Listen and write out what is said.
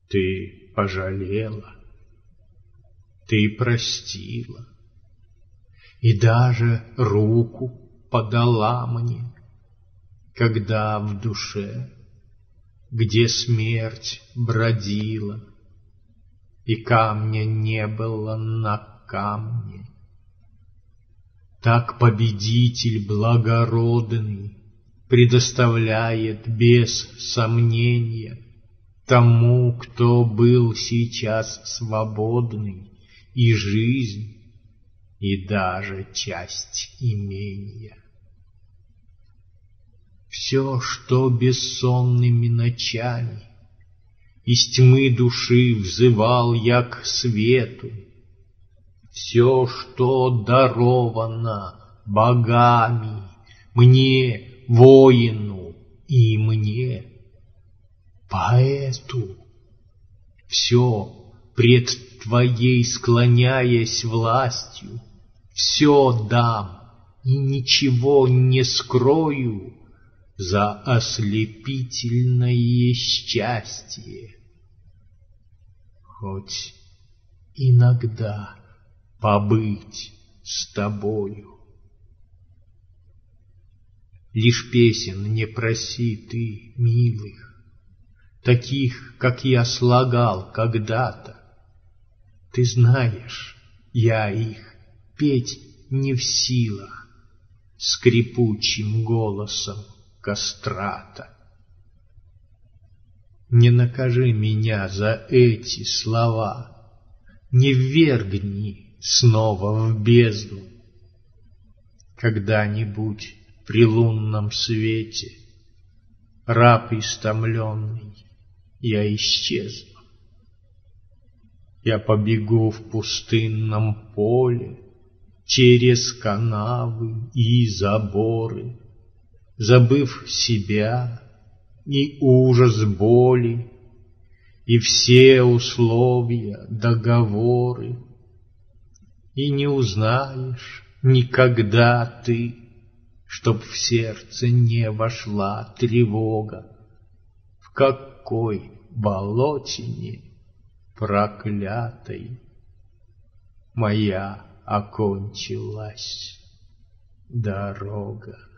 Ты пожалела, ты простила, и даже руку подала мне, когда в душе, где смерть бродила, и камня не было на камне. Так победитель благородный предоставляет без сомнения тому, кто был сейчас свободный, и жизнь, и даже часть имения. Все, что бессонными ночами из тьмы души взывал я к свету, все, что даровано богами мне, воину, и мне, поэту, все пред Твоей склоняясь властью, все дам и ничего не скрою за ослепительное счастье. Хоть иногда побыть с Тобою. Лишь песен не проси Ты, милых, таких, как я слагал когда-то. Ты знаешь, я их петь не в силах скрипучим голосом кастрата. Не накажи меня за эти слова, не ввергни снова в бездну. Когда-нибудь при лунном свете, раб истомленный, я исчезну. Я побегу в пустынном поле, через канавы и заборы, забыв себя и ужас боли, и все условия, договоры. И не узнаешь никогда ты, чтоб в сердце не вошла тревога, в какой болотине проклятой моя окончилась дорога.